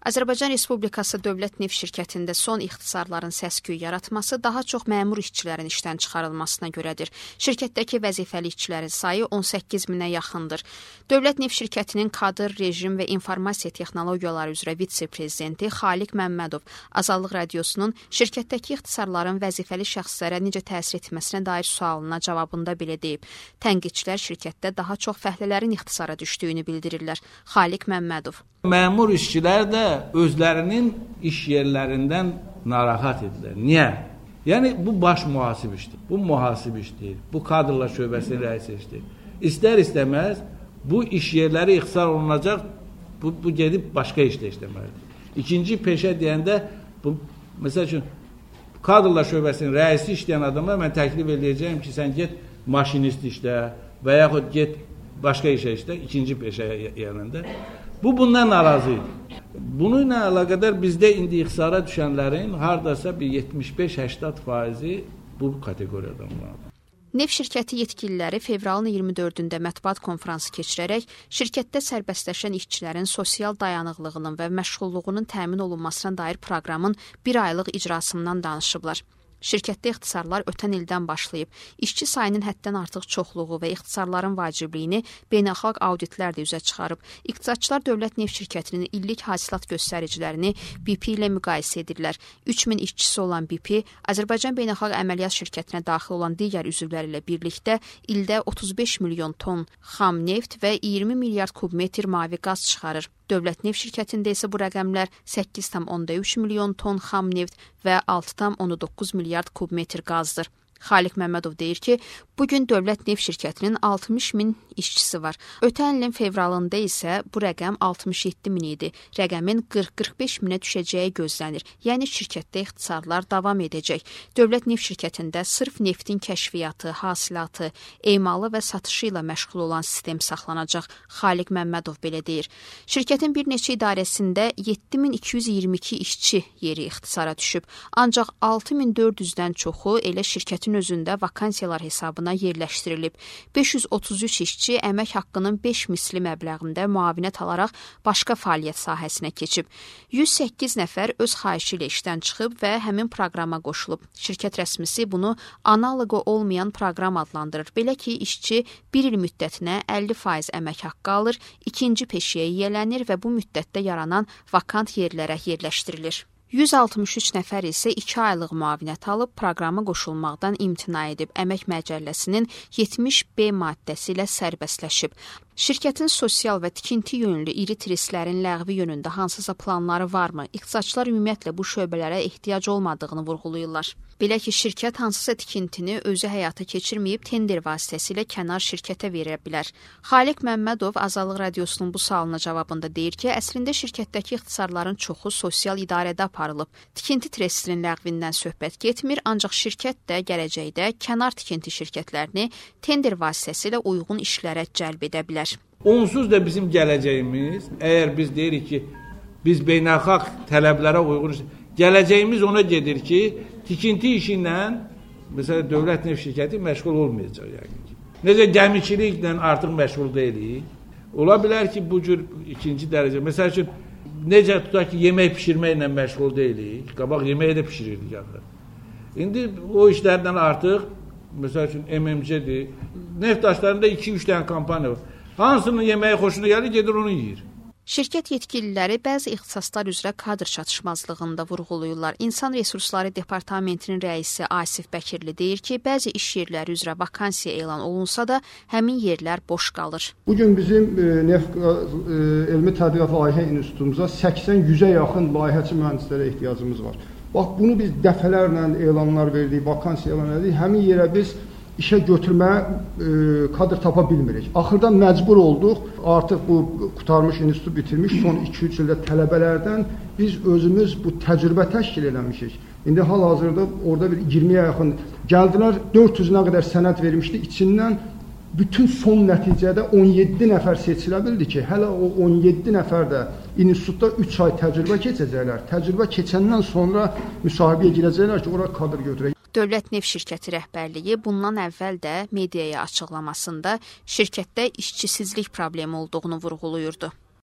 Azərbaycan Respublikası Dövlət Neft Şirkətində son ixtisarların səs-küy yaratması daha çox məmur işçilərin işdən çıxarılmasına görədir. Şirkətdəki vəzifəli işçilərin sayı 18 minə yaxındır. Dövlət Neft Şirkətinin kadr, rejim və informasiya texnologiyaları üzrə vitse-prezidenti Xaliq Məmmədov Azadlıq Radiosunun şirkətdəki ixtisarların vəzifəli şəxslərə necə təsir etməsinə dair sualına cavabında belə deyib. Tənqidçilər şirkətdə daha çox fəhlələrin ixtisara düşdüyünü bildirirlər. Xaliq Məmmədov. Məmur işçilər də özlərinin iş yerlərindən narahat edilir. Niyə? Yəni, bu baş mühasib işdir. Bu mühasib işdir. Bu kadrlar şöbəsinin rəisi işdir. İstər-istəməz bu iş yerləri ixtisar olunacaq, bu gedib başqa işdə işləməlidir. İkinci peşə deyəndə, məsəl üçün, kadrlar şöbəsinin rəisi işləyən adamlar mən təklif edəcəyim ki, sən get maşinist işlə və yaxud get başqa işə işlə, ikinci peşə yerində. Bu, bundan narazı idi. Bununla əlaqədar bizdə indi ixtisara düşənlərin hardasa bir 75-80% bu kateqoriyadan var. Neft şirkəti yetkililəri fevralın 24-də mətbuat konfransı keçirərək şirkətdə sərbəstləşən işçilərin sosial dayanıqlığının və məşğulluğunun təmin olunmasına dair proqramın bir aylıq icrasından danışıblar. Şirkətdə ixtisarlar ötən ildən başlayıb. İşçi sayının həddən artıq çoxluğu və ixtisarların vacibliyini beynəlxalq auditlər də üzə çıxarıb. İqtisadçılar Dövlət Neft Şirkətinin illik hasilat göstəricilərini BP ilə müqayisə edirlər. 3000 işçisi olan BP, Azərbaycan Beynəlxalq Əməliyyat Şirkətinə daxil olan digər üzvləri ilə birlikdə ildə 35 milyon ton xam neft və 20 milyard kubmetr mavi qaz çıxarır. Dövlət Neft Şirkətində isə bu rəqəmlər 8,3 milyon ton xam neft və 6,9 milyard kubmetr qazdır. Xaliq Məmmədov deyir ki, bugün Dövlət Neft Şirkətinin 60 min işçisi var. Ötən ilin fevralında isə bu rəqəm 67 min idi. Rəqəmin 40-45 minə düşəcəyi gözlənir. Yəni şirkətdə ixtisarlar davam edəcək. Dövlət Neft Şirkətində sırf neftin kəşfiyyatı, hasilatı, emalı və satışı ilə məşğul olan sistem saxlanacaq. Xaliq Məmmədov belə deyir. Şirkətin bir neçə idarəsində 7222 işçi yeri ixtisara düşüb. Ancaq 6400-dən çoxu elə şirkətin özündə vakansiyalar hesabına yerləşdirilib. 533 işçi əmək haqqının 5 misli məbləğində müavinət alaraq başqa fəaliyyət sahəsinə keçib. 108 nəfər öz xahişi ilə işdən çıxıb və həmin proqrama qoşulub. Şirkət rəsmisi bunu analoqu olmayan proqram adlandırır. Belə ki, işçi bir il müddətinə 50% əmək haqqı alır, ikinci peşəyə yiyələnir və bu müddətdə yaranan vakant yerlərə yerləşdirilir. 163 nəfər isə 2 aylıq müavinət alıb proqrama qoşulmaqdan imtina edib. Əmək Məcəlləsinin 70B maddəsi ilə sərbəstləşib. Şirkətin sosial və tikinti yönlü iri turistlərin ləğvi yönündə hansısa planları varmı? İqtisadçılar ümumiyyətlə bu şöbələrə ehtiyac olmadığını vurğulayırlar. Belə ki, şirkət hansısa tikintini özü həyata keçirməyib tender vasitəsilə kənar şirkətə verə bilər. Xaliq Məmmədov Azadlıq Radiosunun bu sualına cavabında deyir ki, əslində şirkətdəki ixtisarların çoxu sosial idarədə aparılıb. Tikinti trestinin ləğvindən söhbət getmir, ancaq şirkət də gələcəkdə kənar tikinti şirkətlərini tender vasitəsilə uyğun işlərə cəlb edə bilər. Onsuz da bizim gələcəyimiz, əgər biz deyirik ki, biz beynəlxalq tələblərə uyğun, gələcəyimiz ona gedir ki, tikinti işi ilə, məsələn, Dövlət Neft Şirkəti məşğul olmayacaq. Yəni. Necə gəmiçiliklə artıq məşğul deyilik. Ola bilər ki, bu cür ikinci dərəcə, məsəl üçün, necə tutaq ki, yemək pişirməklə məşğul deyilik, qabaq yeməyi də pişirirdik. İndi o işlərdən artıq, məsəl üçün, MMC-dir, neft daşlarında 2-3 dənə kampaniya var. Hansının yeməyi xoşuna gəlir, gedir onu yiyir. Şirkət yetkililəri bəzi ixtisaslar üzrə kadr çatışmazlığında vurğulayırlar. İnsan Resursları Departamentinin rəisi Asif Bəkirli deyir ki, bəzi iş yerləri üzrə vakansiya elan olunsa da, həmin yerlər boş qalır. Bugün bizim Neft Elmi Tədqiqat Layihə İnstitutumuza 80-100-ə yaxın layihəçi mühəndislərə ehtiyacımız var. Bax, bunu biz dəfələrlə elanlar verdik, vakansiya elan etdik. Həmin yerə biz işə götürməyə kadr tapa bilmirik. Axırda məcbur olduq, artıq bu qutarmış institutu bitirmiş, son 2-3 ildə tələbələrdən biz özümüz bu təcrübə təşkil eləmişik. İndi hal-hazırda orada bir 20-yə yaxın gəldilər, 400-nə qədər sənəd vermişdi, içindən bütün son nəticədə 17 nəfər seçilə bildi ki, hələ o 17 nəfər də institutda 3 ay təcrübə keçəcəklər. Təcrübə keçəndən sonra müsahibəyə girəcəklər ki, ora kadr götürək. Dövlət Neft Şirkəti rəhbərliyi bundan əvvəl də mediaya açıqlamasında şirkətdə işçisizlik problemi olduğunu vurğulayırdı.